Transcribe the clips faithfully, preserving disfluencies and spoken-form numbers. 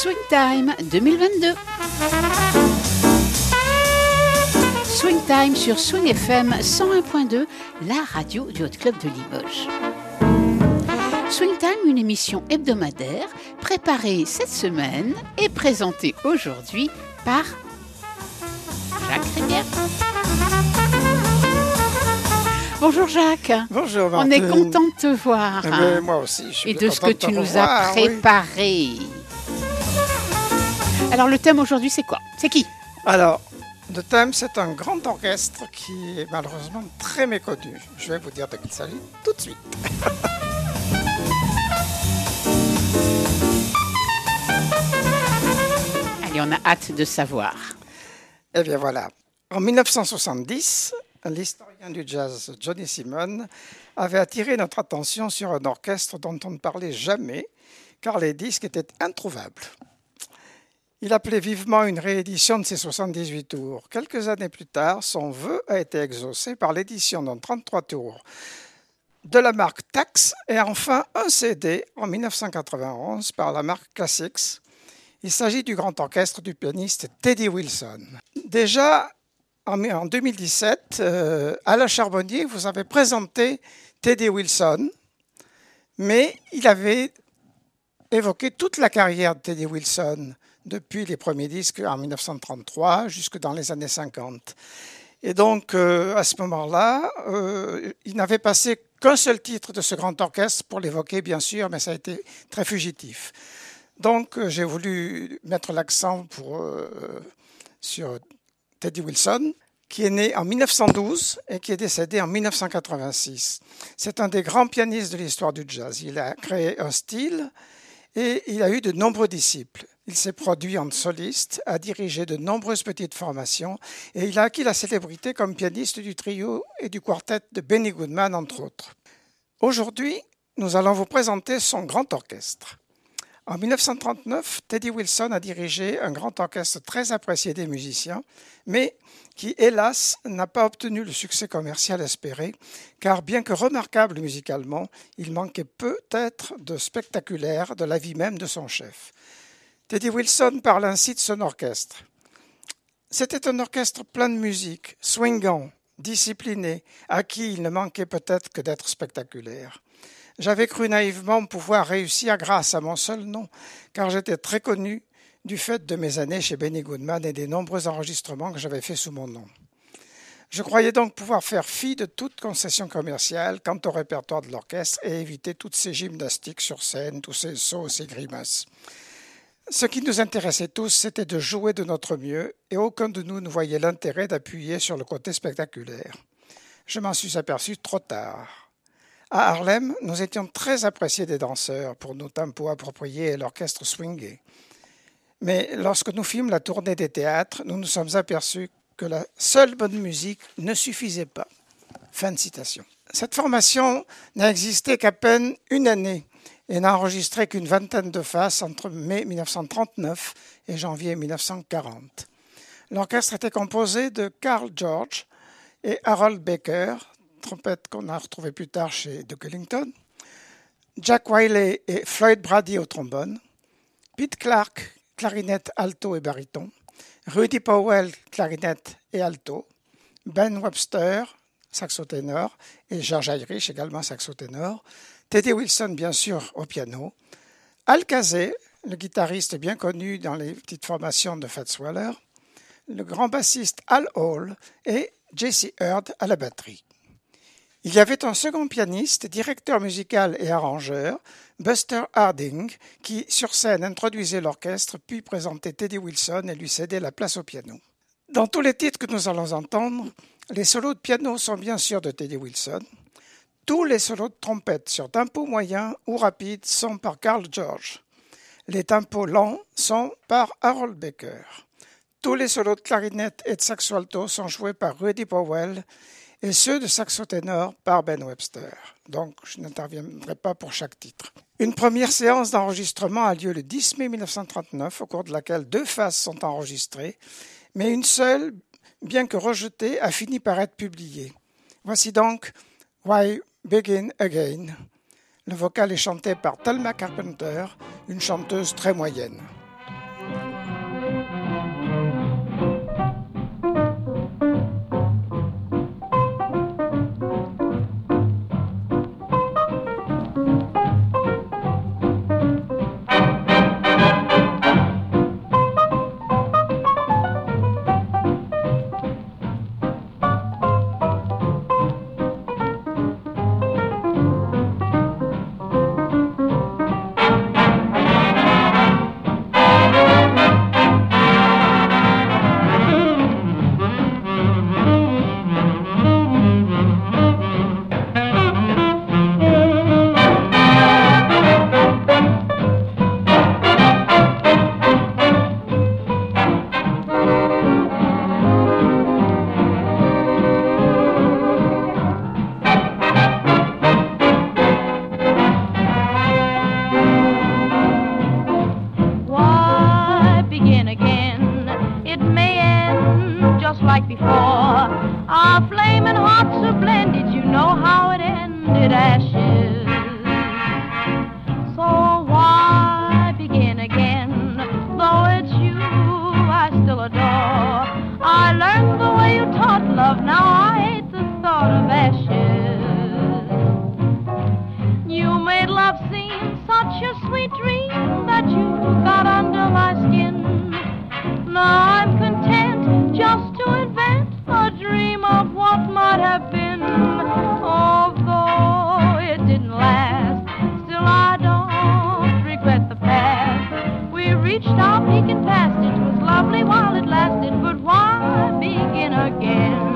Swing Time deux mille vingt-deux. Swing Time sur Swing F M cent un point deux, la radio du Hot Club de Limoges. Swing Time, une émission hebdomadaire préparée cette semaine et présentée aujourd'hui par Jacques Rivière. Bonjour Jacques. Bonjour Martine. On est content de te voir. Eh bien, moi aussi, je suis et de ce que tu nous revoir, as préparé. Oui. Alors le thème aujourd'hui c'est quoi? C'est qui? Alors, le thème c'est un grand orchestre qui est malheureusement très méconnu. Je vais vous dire de qui il s'agit tout de suite. Allez, on a hâte de savoir. Eh bien voilà. En dix-neuf cent soixante-dix, l'historien du jazz Johnny Simon avait attiré notre attention sur un orchestre dont on ne parlait jamais, car les disques étaient introuvables. Il appelait vivement une réédition de ses soixante-dix-huit tours. Quelques années plus tard, son vœu a été exaucé par l'édition d'un trente-trois tours de la marque Tax et enfin un C D en dix-neuf cent quatre-vingt-onze par la marque Classics. Il s'agit du grand orchestre du pianiste Teddy Wilson. Déjà, en deux mille dix-sept, euh, Alain Charbonnier vous avait présenté Teddy Wilson, mais il avait évoqué toute la carrière de Teddy Wilson, depuis les premiers disques en dix-neuf cent trente-trois jusque dans les années cinquante. Et donc, euh, à ce moment-là, euh, il n'avait passé qu'un seul titre de ce grand orchestre pour l'évoquer, bien sûr, mais ça a été très fugitif. Donc, euh, j'ai voulu mettre l'accent pour, euh, sur Teddy Wilson, qui est né en dix-neuf cent douze et qui est décédé en dix-neuf cent quatre-vingt-six. C'est un des grands pianistes de l'histoire du jazz. Il a créé un style et il a eu de nombreux disciples. Il s'est produit en soliste, a dirigé de nombreuses petites formations et il a acquis la célébrité comme pianiste du trio et du quartet de Benny Goodman, entre autres. Aujourd'hui, nous allons vous présenter son grand orchestre. En dix-neuf cent trente-neuf, Teddy Wilson a dirigé un grand orchestre très apprécié des musiciens, mais qui, hélas, n'a pas obtenu le succès commercial espéré, car bien que remarquable musicalement, il manquait peut-être de spectaculaire de la vie même de son chef. Teddy Wilson parle ainsi de son orchestre. C'était un orchestre plein de musique, swingant, discipliné, à qui il ne manquait peut-être que d'être spectaculaire. J'avais cru naïvement pouvoir réussir grâce à mon seul nom, car j'étais très connu du fait de mes années chez Benny Goodman et des nombreux enregistrements que j'avais faits sous mon nom. Je croyais donc pouvoir faire fi de toute concession commerciale quant au répertoire de l'orchestre et éviter toutes ces gymnastiques sur scène, tous ces sauts et ces grimaces. Ce qui nous intéressait tous, c'était de jouer de notre mieux et aucun de nous ne voyait l'intérêt d'appuyer sur le côté spectaculaire. Je m'en suis aperçu trop tard. À Harlem, nous étions très appréciés des danseurs pour nos tempos appropriés et l'orchestre swingé. Mais lorsque nous fîmes la tournée des théâtres, nous nous sommes aperçus que la seule bonne musique ne suffisait pas. Fin de citation. Cette formation n'a existé qu'à peine une année et n'a enregistré qu'une vingtaine de faces entre mai dix-neuf cent trente-neuf et janvier dix-neuf cent quarante. L'orchestre était composé de Carl George et Harold Baker, trompette qu'on a retrouvée plus tard chez Duke Ellington, Jack Wiley et Floyd Brady au trombone, Pete Clark, clarinette alto et baryton, Rudy Powell, clarinette et alto, Ben Webster, saxo-ténor, et George Irish, également saxo-ténor, Teddy Wilson, bien sûr, au piano, Al Casey, le guitariste bien connu dans les petites formations de Fats Waller, le grand bassiste Al Hall et Jesse Hurd à la batterie. Il y avait un second pianiste, directeur musical et arrangeur, Buster Harding, qui, sur scène, introduisait l'orchestre, puis présentait Teddy Wilson et lui cédait la place au piano. Dans tous les titres que nous allons entendre, les solos de piano sont bien sûr de Teddy Wilson. Tous les solos de trompette sur tempo moyen ou rapide sont par Carl George. Les tempos lents sont par Harold Baker. Tous les solos de clarinette et de saxo alto sont joués par Rudy Powell et ceux de saxo ténor par Ben Webster. Donc, je n'interviendrai pas pour chaque titre. Une première séance d'enregistrement a lieu le dix mai dix-neuf cent trente-neuf, au cours de laquelle deux faces sont enregistrées, mais une seule, bien que rejetée, a fini par être publiée. Voici donc Why Begin Again. Le vocal est chanté par Thelma Carpenter, une chanteuse très moyenne. sweet dream that you got under my skin. Now I'm content just to invent a dream of what might have been. Although it didn't last, still I don't regret the past. We reached our peak and passed it. It was lovely while it lasted, but why begin again?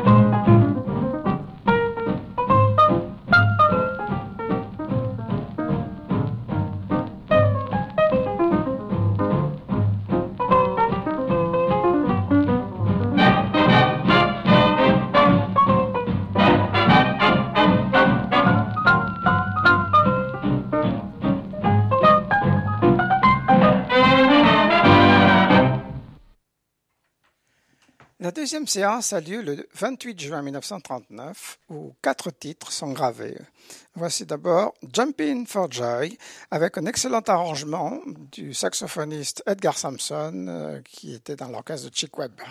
La deuxième séance a lieu le vingt-huit juin mille neuf cent trente-neuf, où quatre titres sont gravés. Voici d'abord Jumpin' for Joy, avec un excellent arrangement du saxophoniste Edgar Sampson, euh, qui était dans l'orchestre de Chick Webb.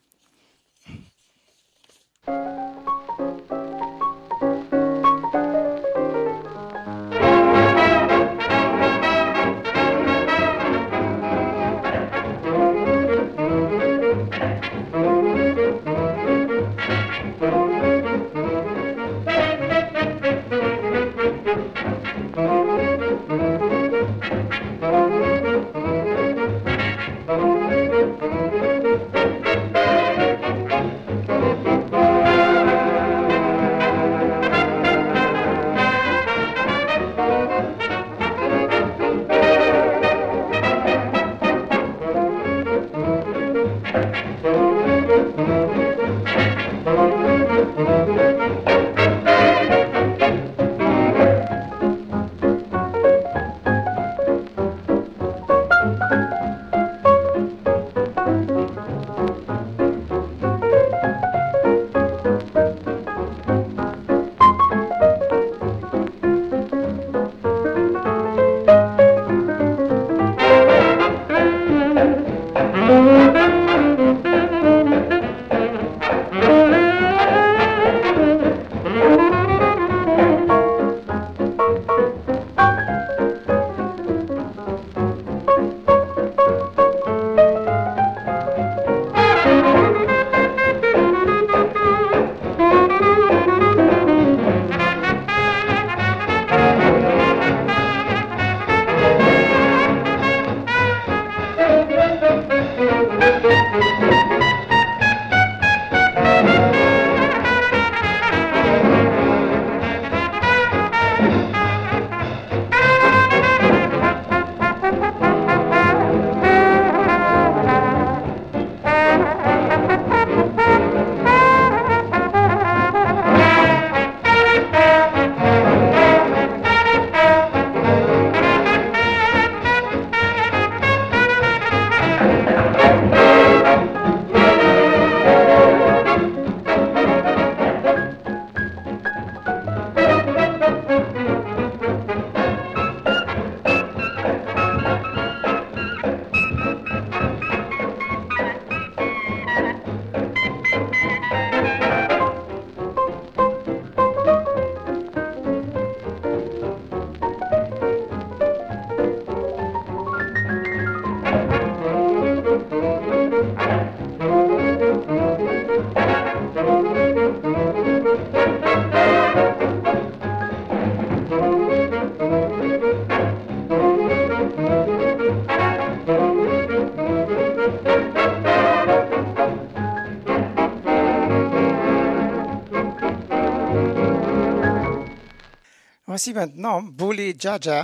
Voici maintenant Bully Jaja,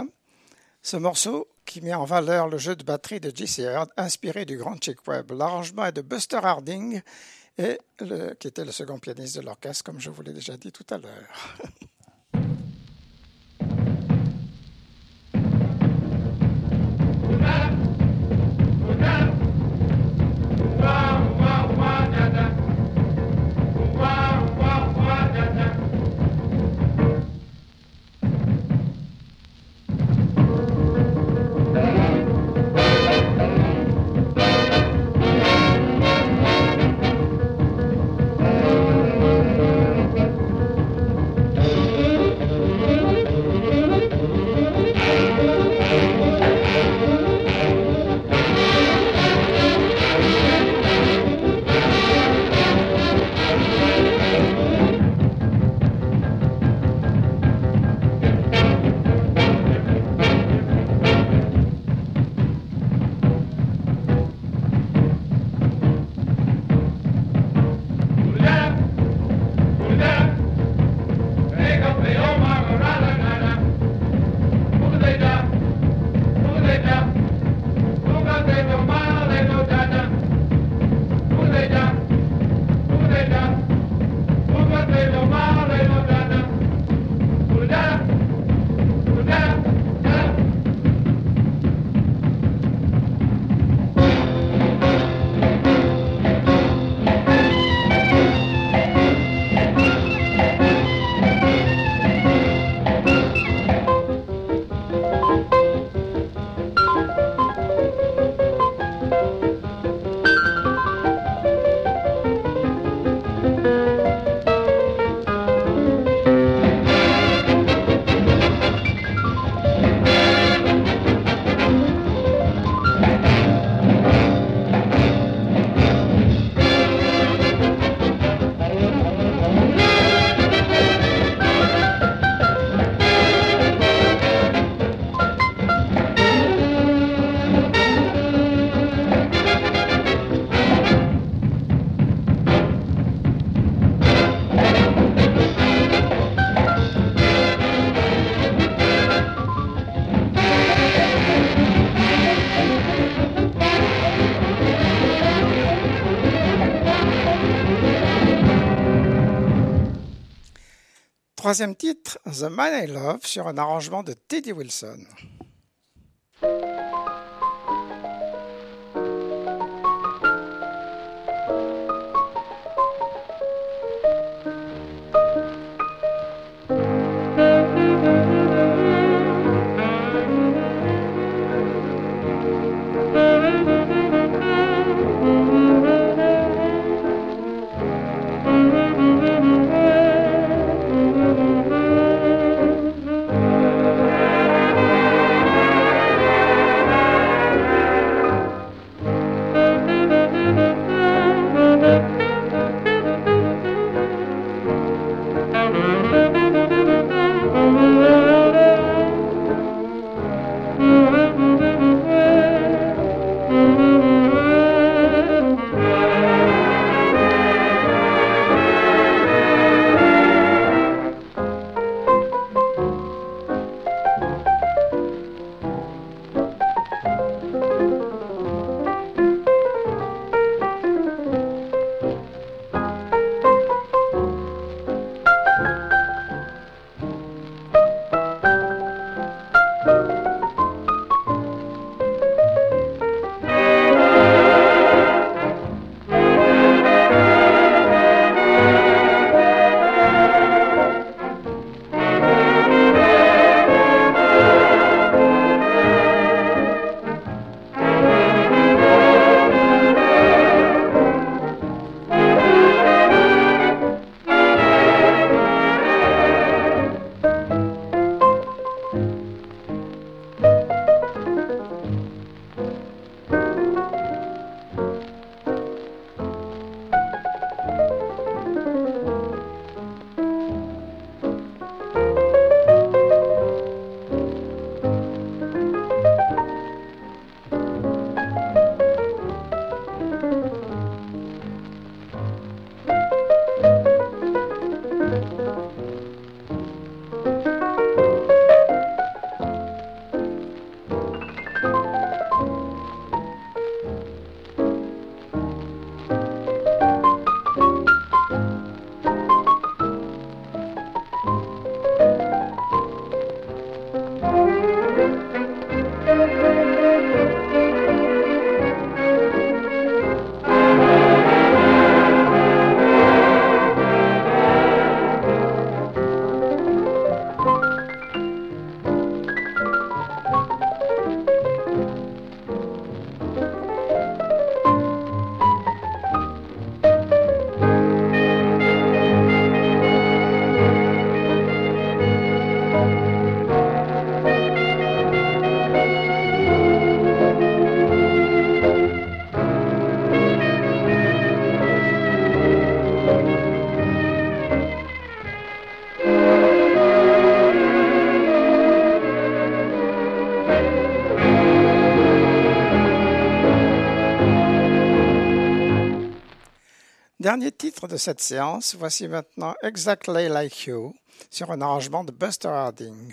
ce morceau qui met en valeur le jeu de batterie de J C Heard, inspiré du grand Chick Webb. L'arrangement est de Buster Harding, et le, qui était le second pianiste de l'orchestre, comme je vous l'ai déjà dit tout à l'heure. Thank you. Troisième titre, The Man I Love, sur un arrangement de Teddy Wilson. Dernier titre de cette séance, voici maintenant Exactly Like You, sur un arrangement de Buster Harding.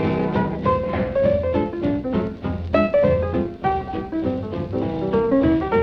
Thank you.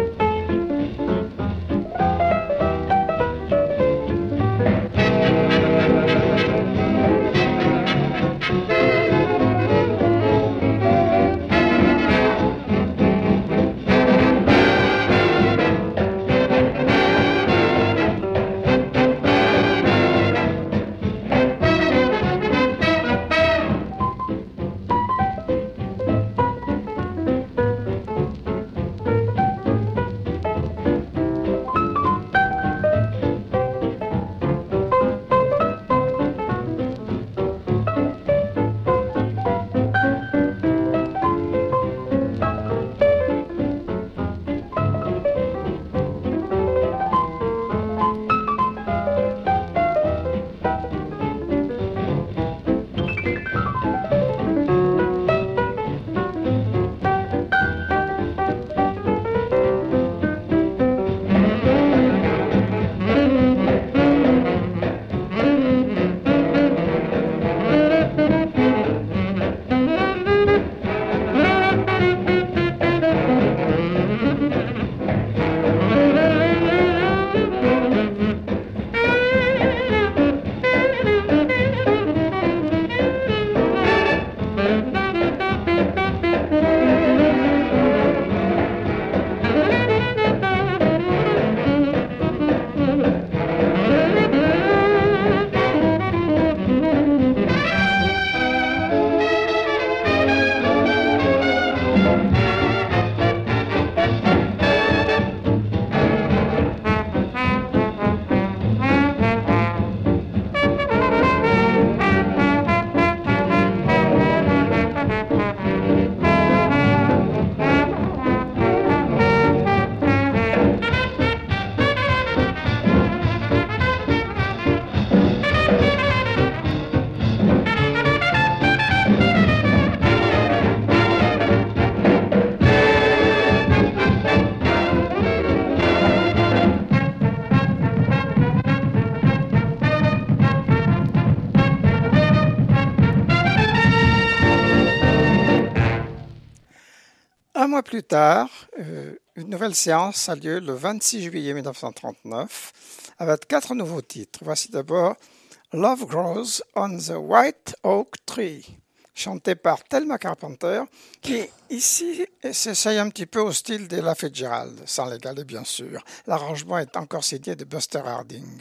mois plus tard, euh, une nouvelle séance a lieu le vingt-six juillet mille neuf cent trente-neuf avec quatre nouveaux titres. Voici d'abord Love Grows on the White Oak Tree, chanté par Thelma Carpenter, qui ici s'essaye un petit peu au style de La Fitzgerald, sans l'égaler bien sûr. L'arrangement est encore signé de Buster Harding.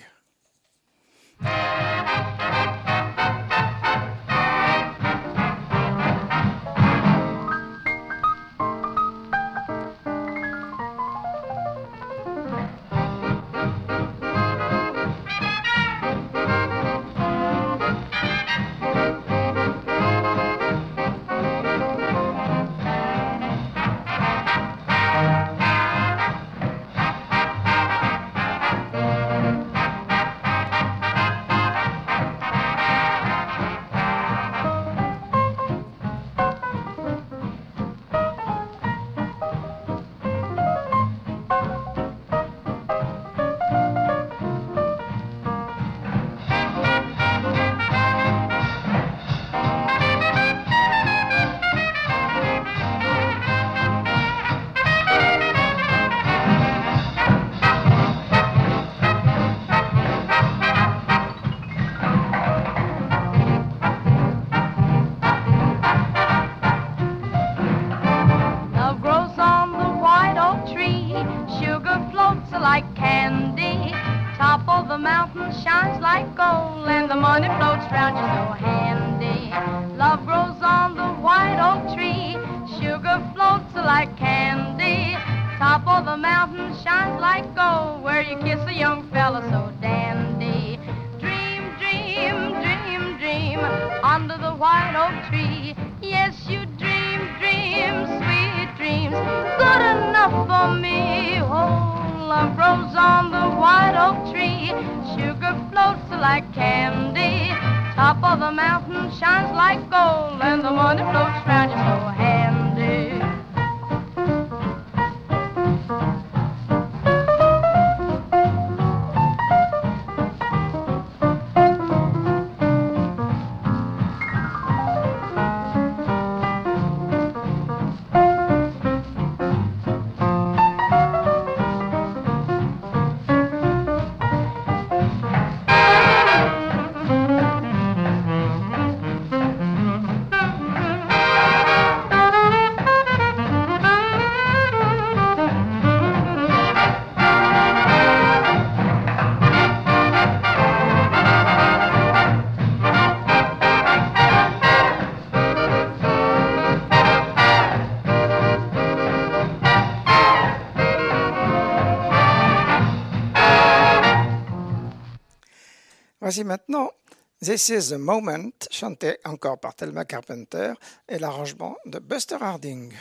Voici maintenant This is the Moment, chanté encore par Thelma Carpenter et l'arrangement de Buster Harding.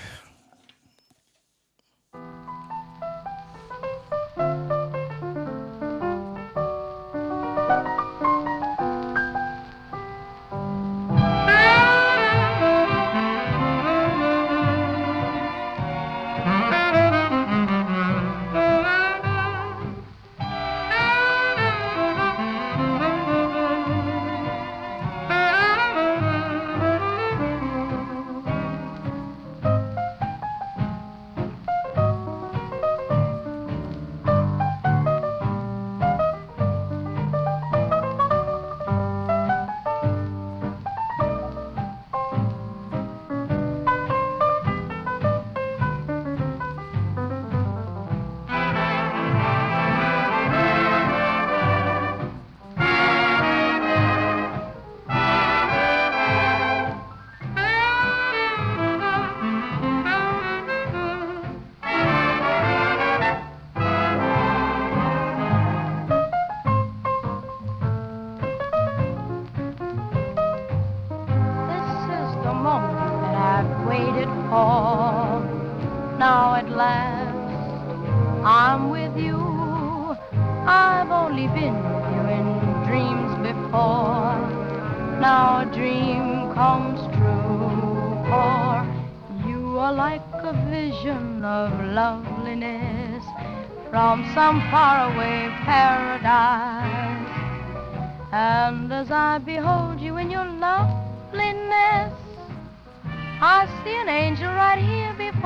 Now at last I'm with you. I've only been with you in dreams before. Now a dream comes true, for you are like a vision of loveliness from some faraway paradise. And as I behold you in your loveliness, I see an angel right here before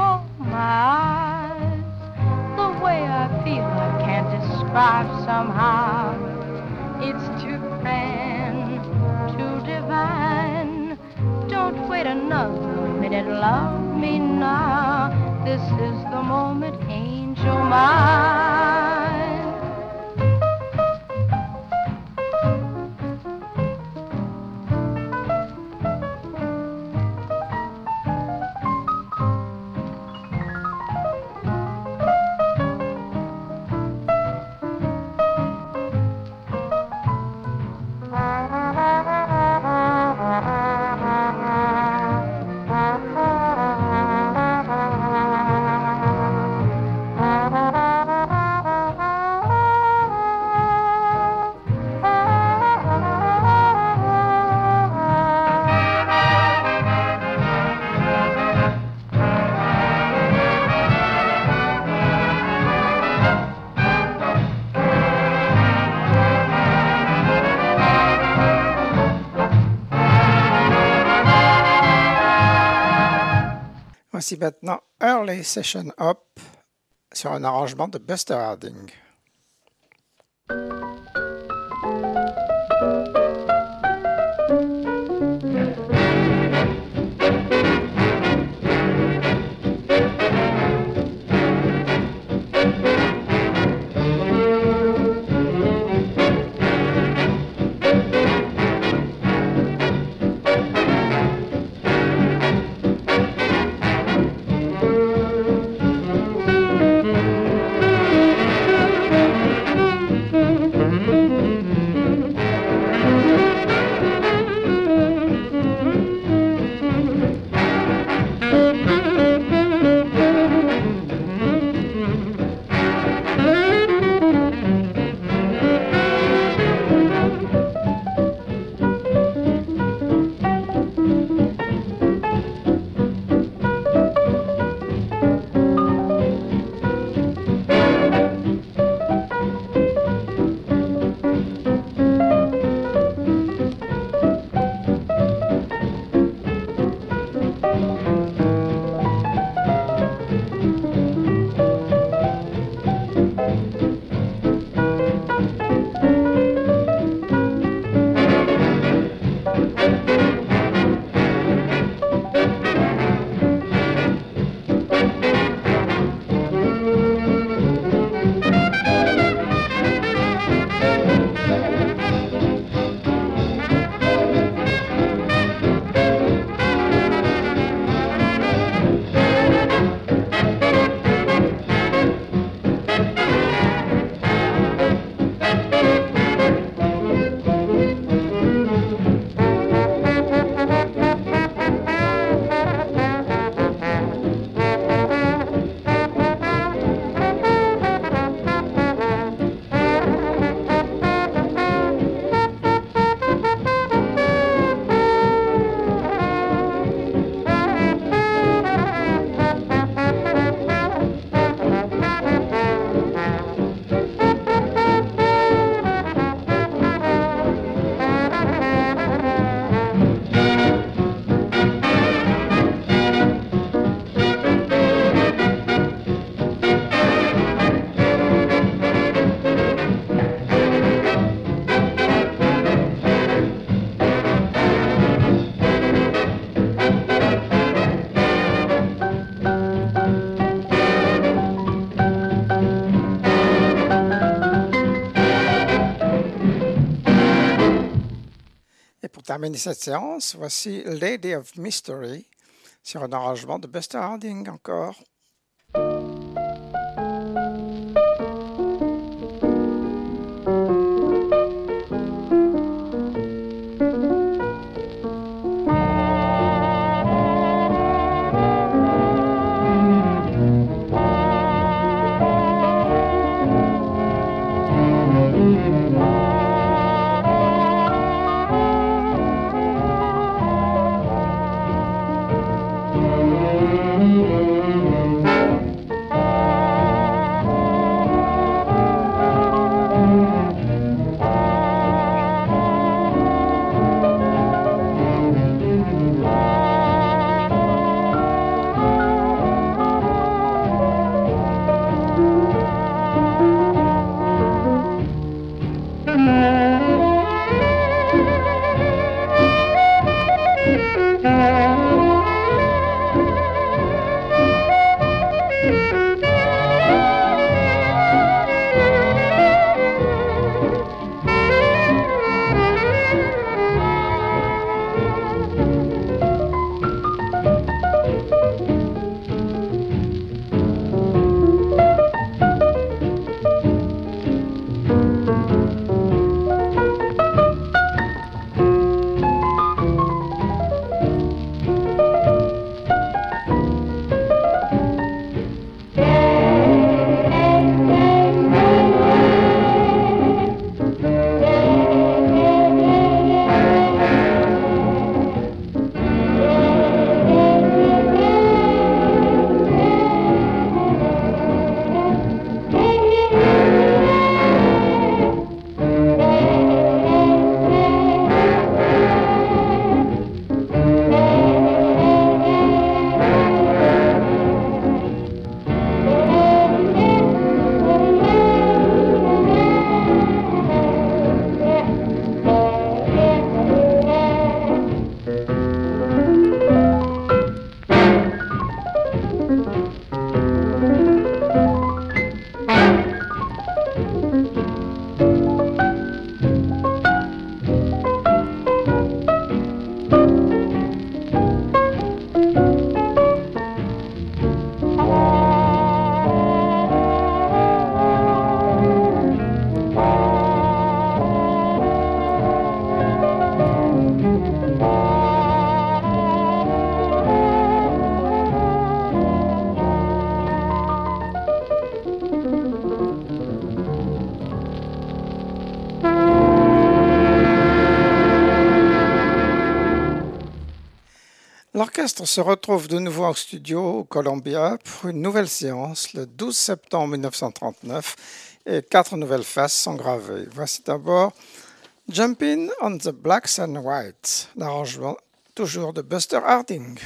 my eyes. The way I feel I can't describe somehow. It's too grand, too divine. Don't wait another minute, love me now. This is the moment, angel mine. Voici maintenant Early Session Up sur un arrangement de Buster Harding. Terminer cette séance, voici Lady of Mystery sur un arrangement de Buster Harding encore. Thank you. L'orchestre se retrouve de nouveau en studio au Columbia pour une nouvelle séance le douze septembre mille neuf cent trente-neuf et quatre nouvelles faces sont gravées. Voici d'abord Jumpin' on the Blacks and Whites, l'arrangement toujours de Buster Harding.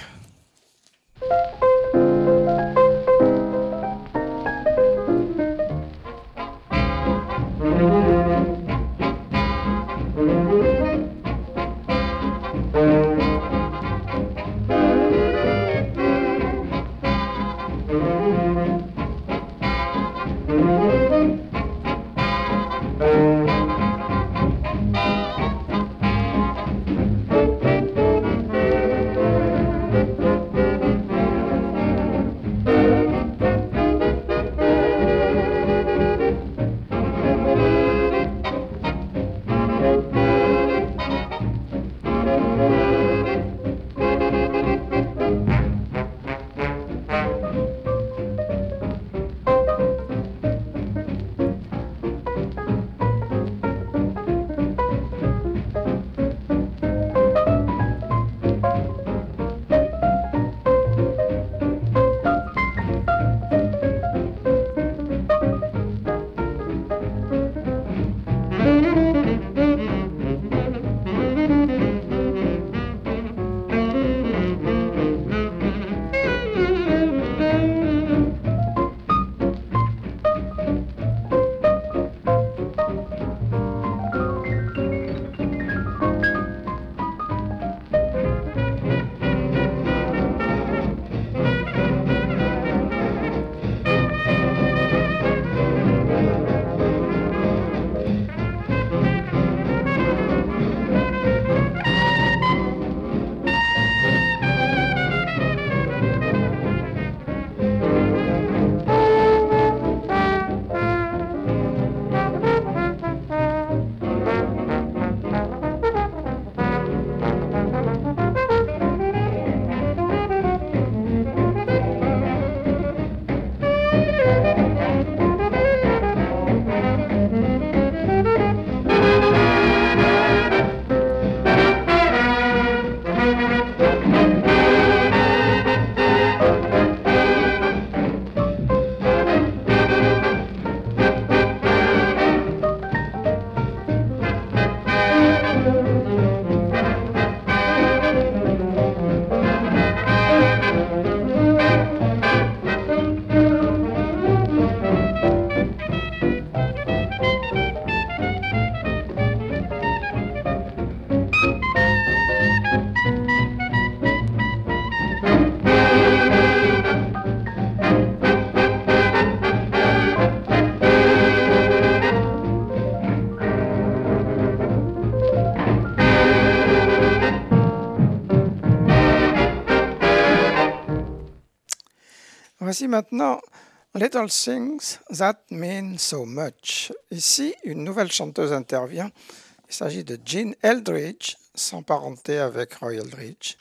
Voici maintenant Little Things That Mean So Much. Ici, une nouvelle chanteuse intervient. Il s'agit de Jean Eldridge, sans parenté avec Roy Eldridge.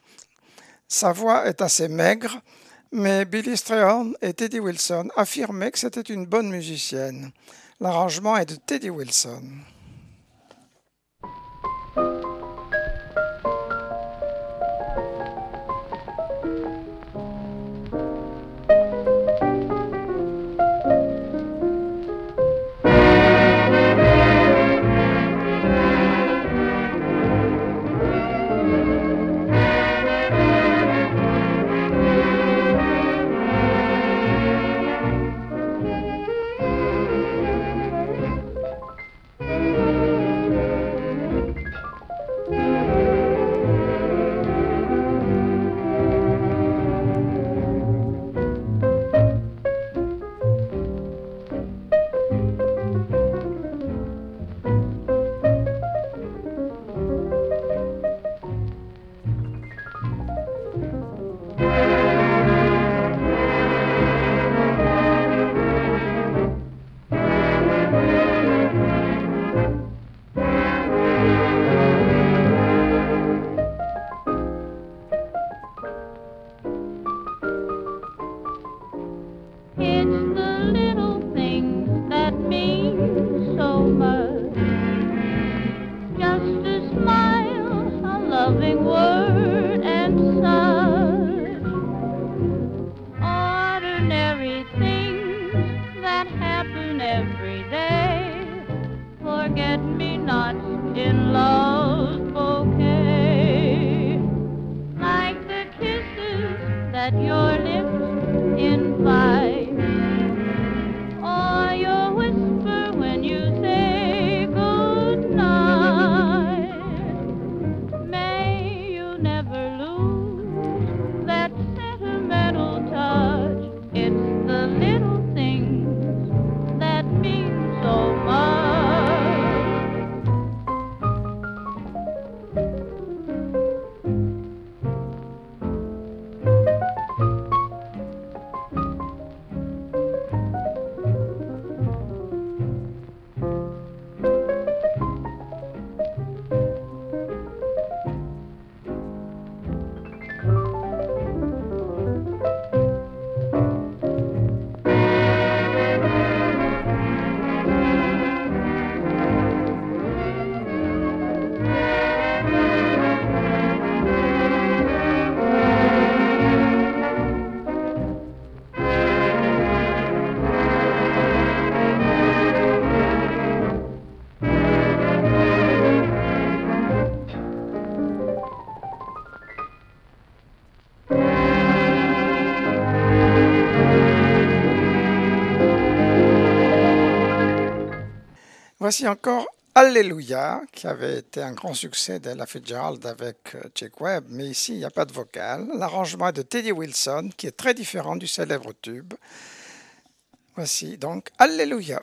Sa voix est assez maigre, mais Billy Strayhorn et Teddy Wilson affirmaient que c'était une bonne musicienne. L'arrangement est de Teddy Wilson. Thank you. forget-me-nots in love's bouquet, like the kisses that your lips invite, or your whisper when you say good night. May you never lose that sentimental touch. It's the little things that mean so much. Voici encore Alléluia, qui avait été un grand succès d'Ella Fitzgerald avec Chick Webb, mais ici il n'y a pas de vocal. L'arrangement est de Teddy Wilson, qui est très différent du célèbre tube. Voici donc Alléluia.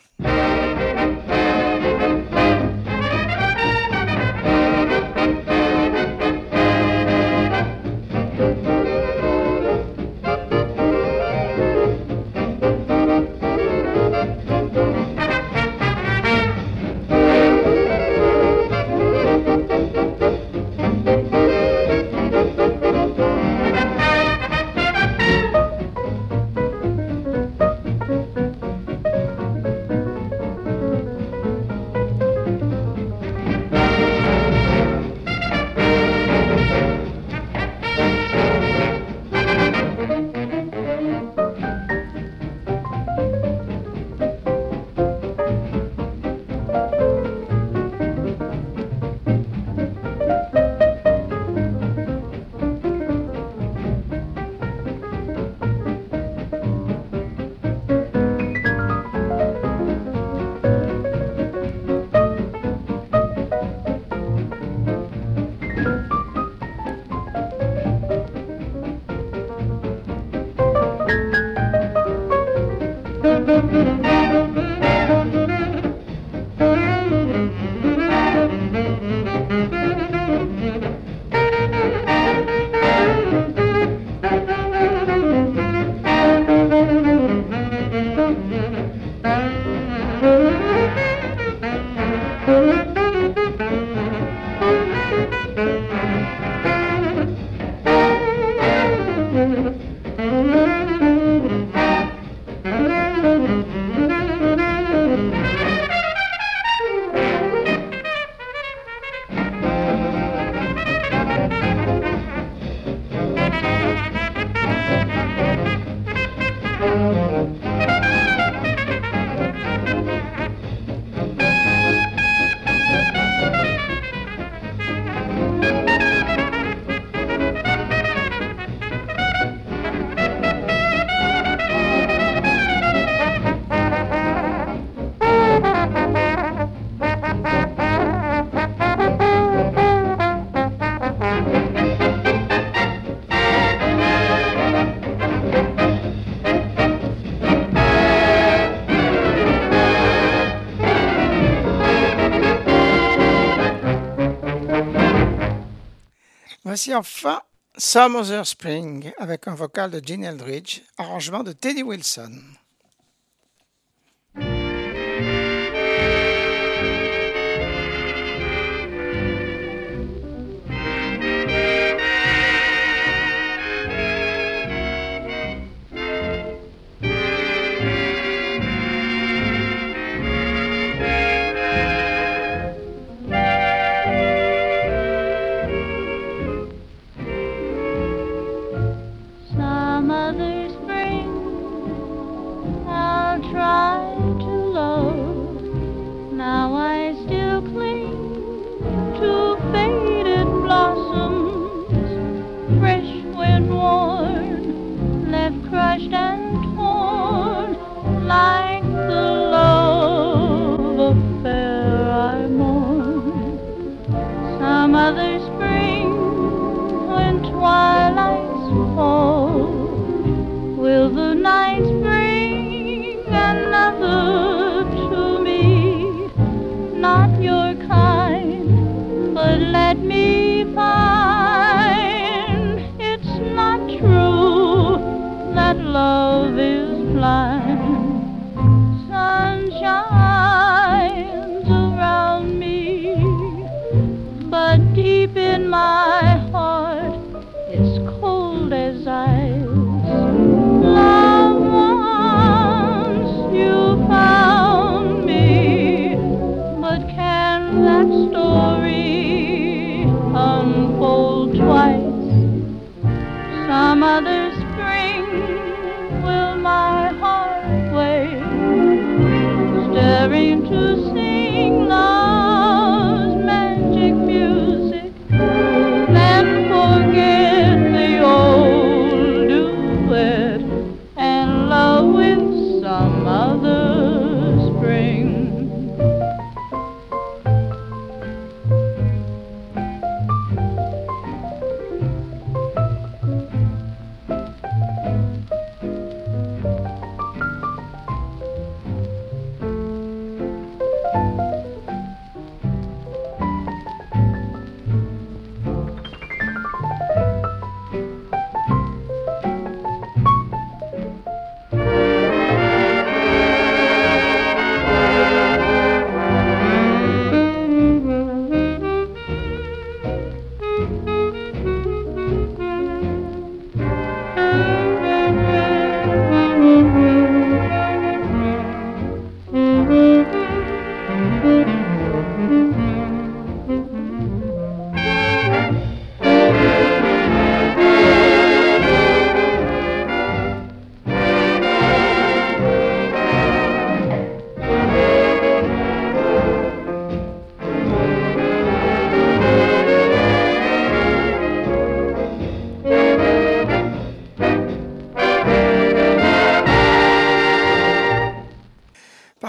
Voici enfin Some Other Spring avec un vocal de Gene Eldridge, arrangement de Teddy Wilson.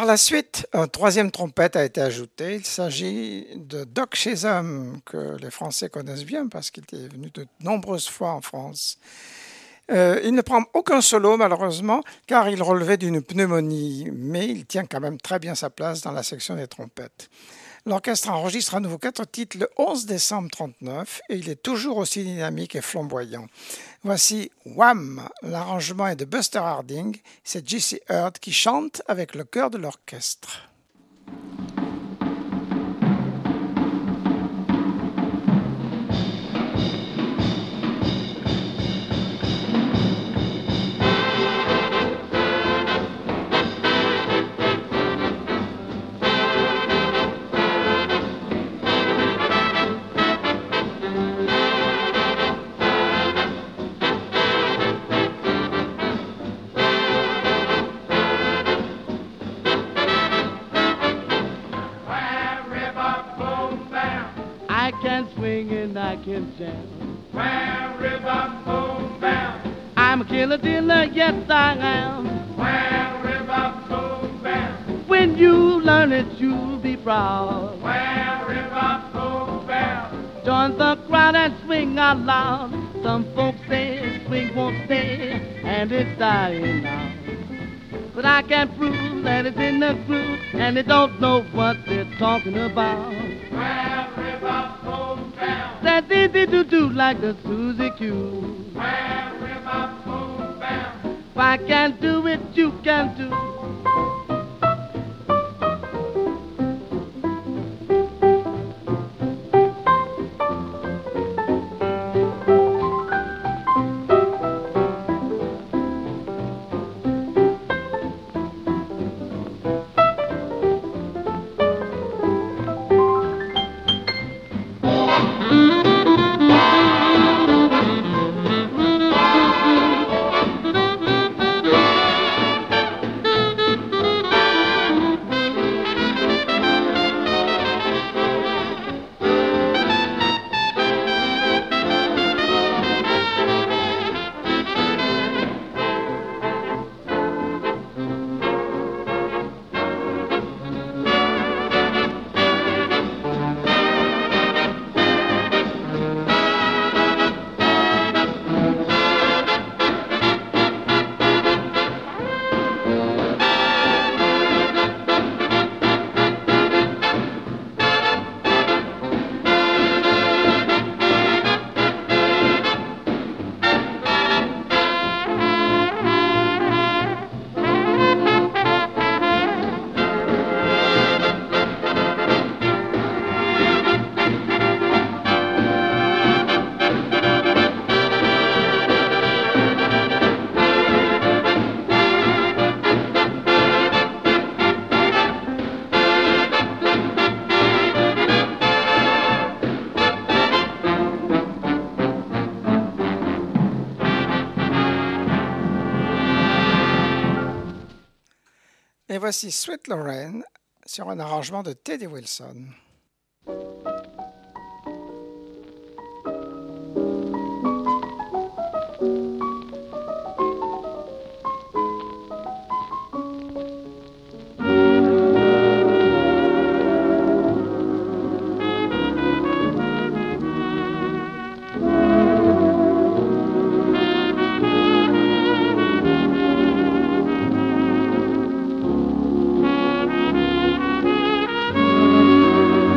la suite, un troisième trompette a été ajouté. Il s'agit de Doc Chisholm, que les Français connaissent bien parce qu'il est venu de nombreuses fois en France. Euh, il ne prend aucun solo malheureusement car il relevait d'une pneumonie, mais il tient quand même très bien sa place dans la section des trompettes. L'orchestre enregistre à nouveau quatre titres le onze décembre trente-neuf et il est toujours aussi dynamique et flamboyant. Voici Wham! L'arrangement est de Buster Harding, c'est J C Heard qui chante avec le chœur de l'orchestre. I can jam. Wham, ribba, boom, bam. I'm a killer dealer, yes I am. Wham, ribba, boom, bam. When you learn it, you'll be proud. Wham, ribba, boom, bam. Join the crowd and swing out loud. Some folks say swing won't stay, and it's dying now. But I can prove that it's in the groove, and they don't know what they're talking about. Wham, ribba, boom, bam. That's easy to do like the Suzy Q. Wham, ribba, boom, bam. If I can do it, you can too. Et voici Sweet Lorraine sur un arrangement de Teddy Wilson. Thank you.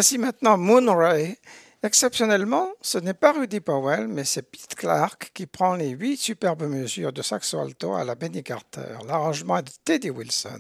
Voici maintenant Moonray. Exceptionnellement, ce n'est pas Rudy Powell, mais c'est Pete Clark qui prend les huit superbes mesures de saxo alto à la Benny Carter. L'arrangement est de Teddy Wilson.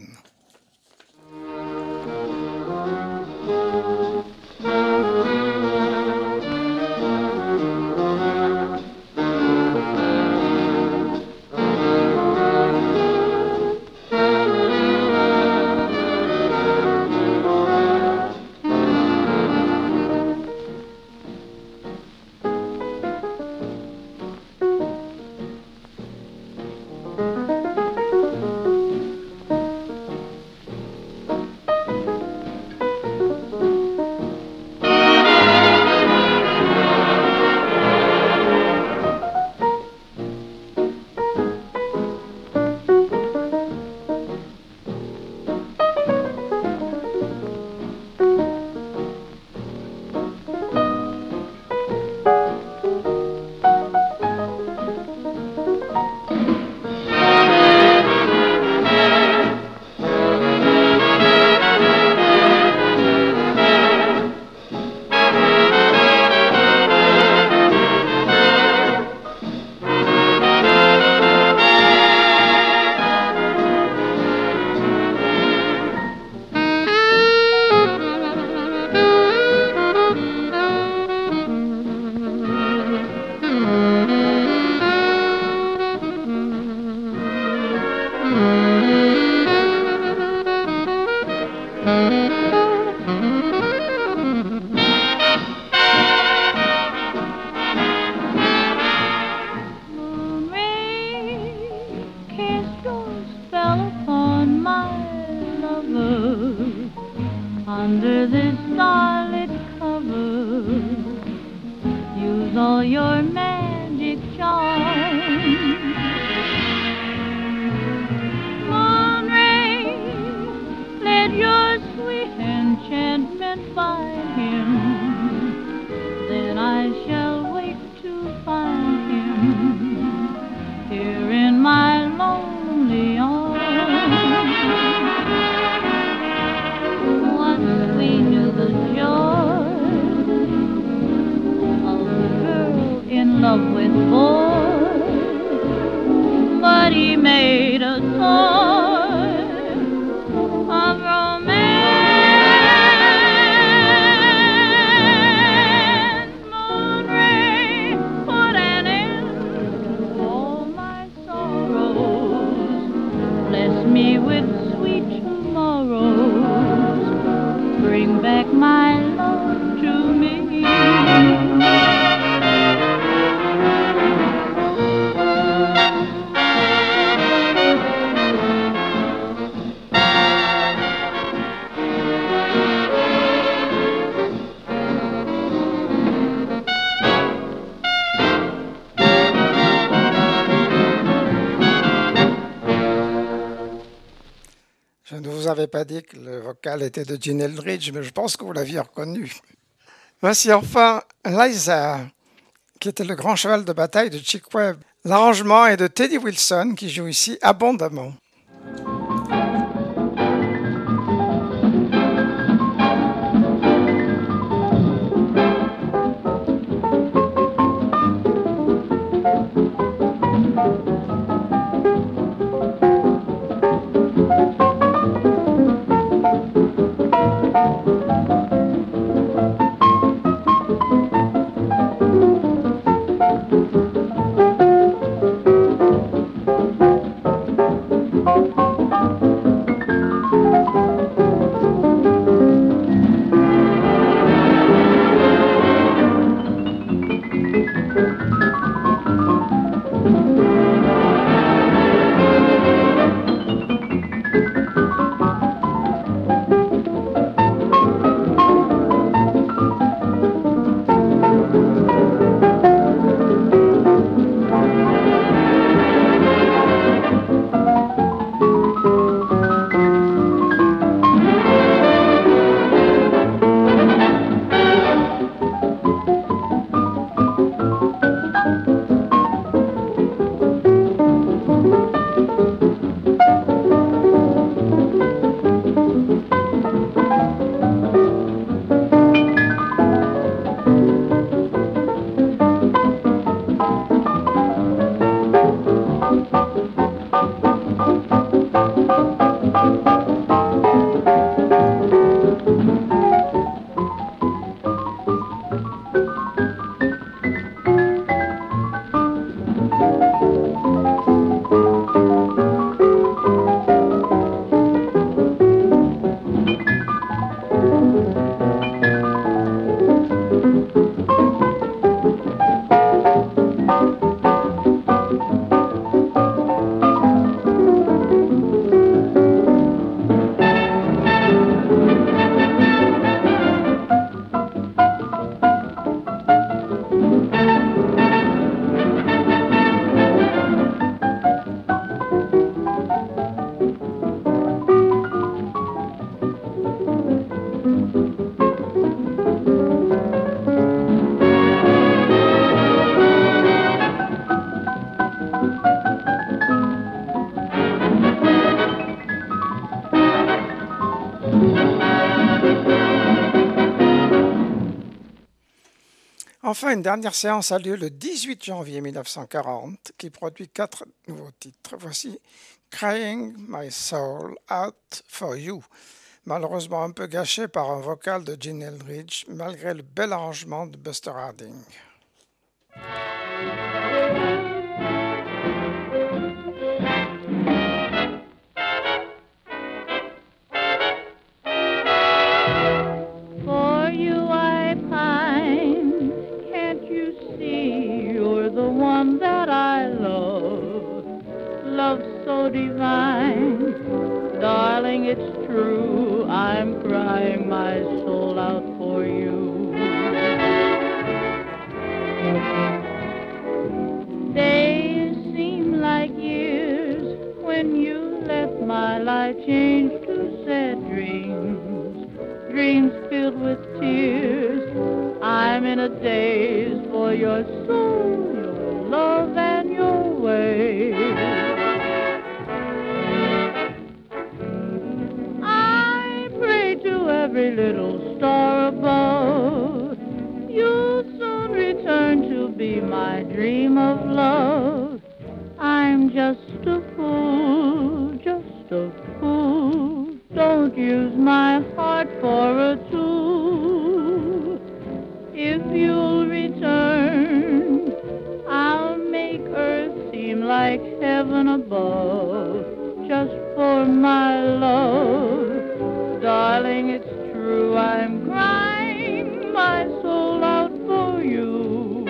Under this starlit cover, use all your magic charms. Moon rain, let your sweet enchantment find him. Then I shall wake to find him here in my lonely arms. We knew the joy of a girl in love with boy, but he made a toy of romance. Moon rain, put an end to all my sorrows, bless me with sweet tomorrows. Bring back my love to me. Je ne vous avais pas dit que le vocal était de Gene Eldridge, mais je pense que vous l'aviez reconnu. Voici enfin Liza, qui était le grand cheval de bataille de Chick Webb. L'arrangement est de Teddy Wilson, qui joue ici abondamment. Enfin, une dernière séance a lieu le dix-huit janvier mille neuf cent quarante, qui produit quatre nouveaux titres. Voici Crying My Soul Out for You, malheureusement un peu gâché par un vocal de Gene Eldridge, malgré le bel arrangement de Buster Harding. For you I pine, can't you see you're the one that I love, love so divine. Darling, it's true, I'm crying my soul out for you. Days seem like years when you let my life change to sad dreams, dreams filled with tears. I'm in a daze for your soul, your love, and your ways. I pray to every little star above, you'll soon return to be my dream of love. I'm just a fool, just a fool. Don't use my heart for a tool. If you'll return, I'll make earth seem like heaven above, just for my love. Darling, it's true, I'm crying my soul out for you.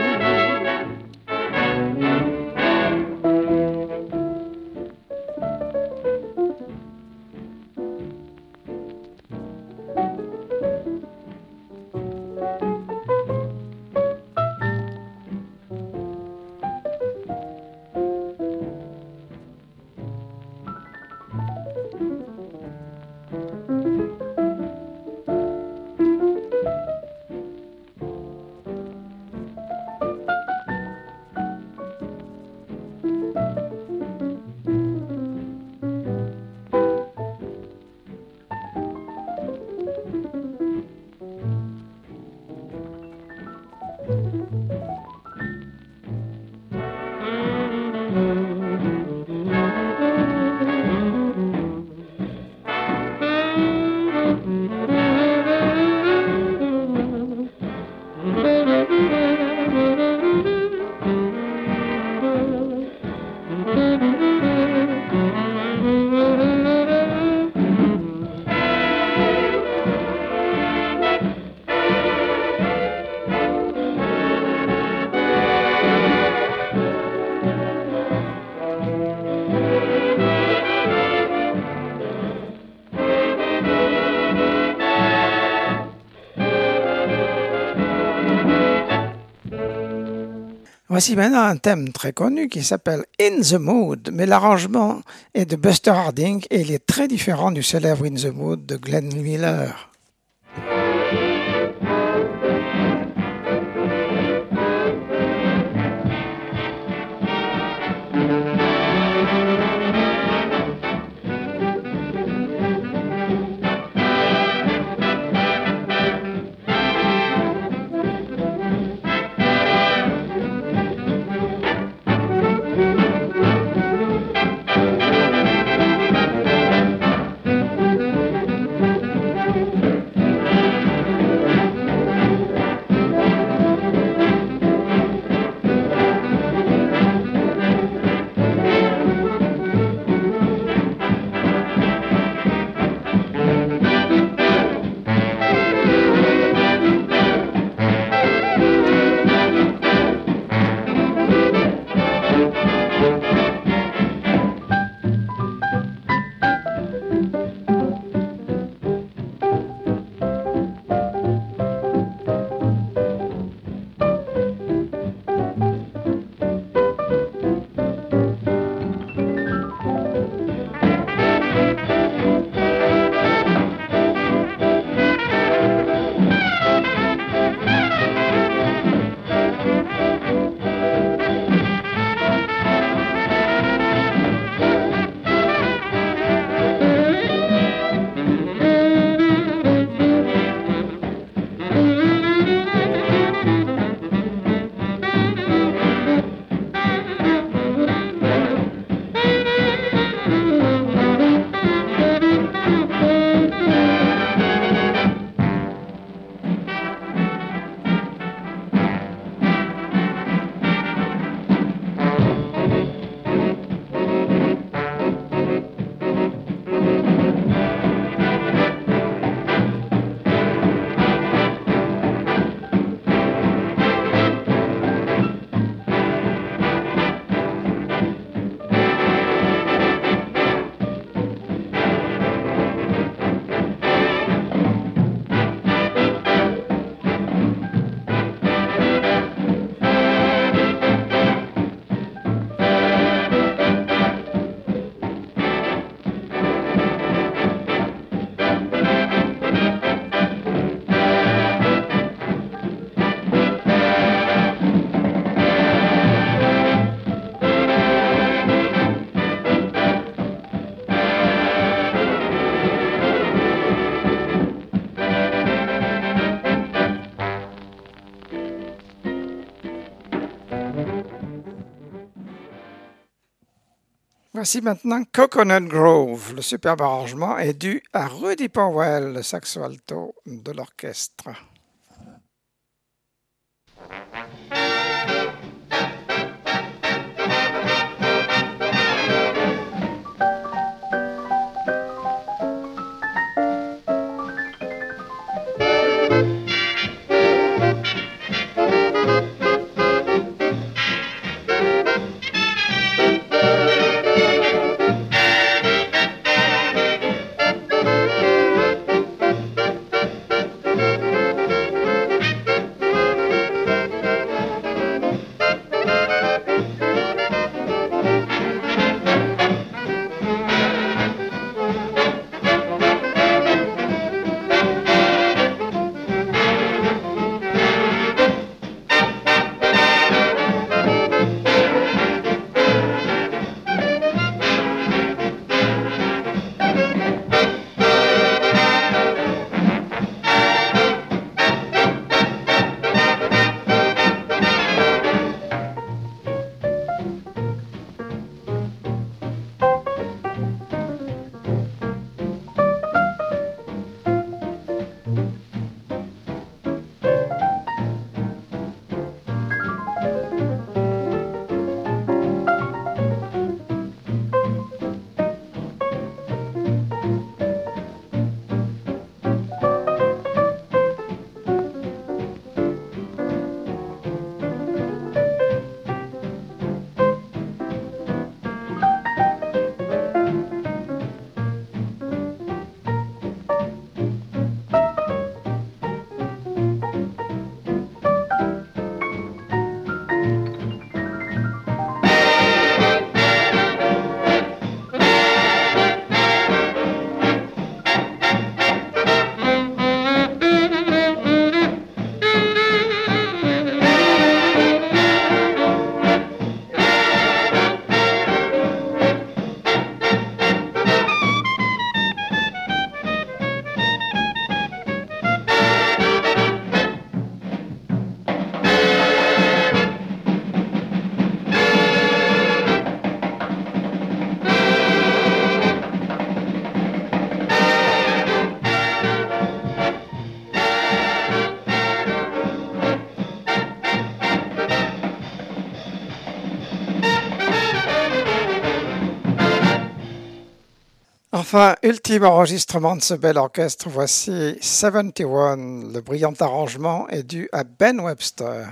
Voici maintenant un thème très connu qui s'appelle In the Mood, mais l'arrangement est de Buster Harding et il est très différent du célèbre In the Mood de Glenn Miller. Voici maintenant Coconut Grove. Le superbe arrangement est dû à Rudy Powell, le saxo alto de l'orchestre. Enfin, ultime enregistrement de ce bel orchestre, voici soixante et un. Le brillant arrangement est dû à Ben Webster.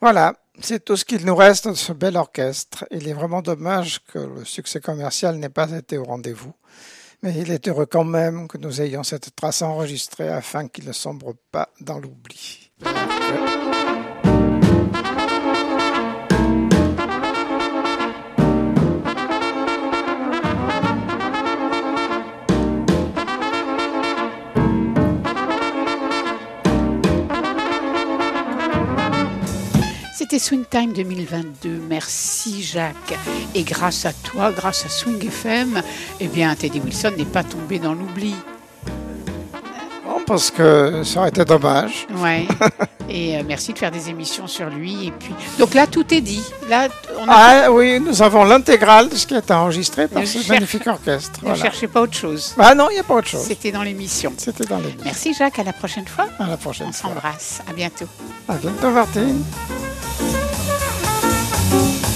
Voilà, c'est tout ce qu'il nous reste de ce bel orchestre. Il est vraiment dommage que le succès commercial n'ait pas été au rendez-vous. Mais il est heureux quand même que nous ayons cette trace enregistrée afin qu'il ne sombre pas dans l'oubli. C'était Swing Time deux mille vingt-deux. Merci Jacques. Et grâce à toi, grâce à Swing F M, eh bien Teddy Wilson n'est pas tombé dans l'oubli. Bon, parce que ça aurait été dommage. Ouais. Et euh, merci de faire des émissions sur lui. Et puis, donc là, tout est dit. Là, on a Ah tout... oui, nous avons l'intégrale de ce qui a été enregistré par ne ce cherche... magnifique orchestre. Ne voilà. cherchez pas autre chose. Ah non, il n'y a pas autre chose. C'était dans l'émission. C'était dans l'émission. Merci Jacques, à la prochaine fois. À la prochaine on fois. On s'embrasse. À bientôt. À bientôt, Martine. Thank you.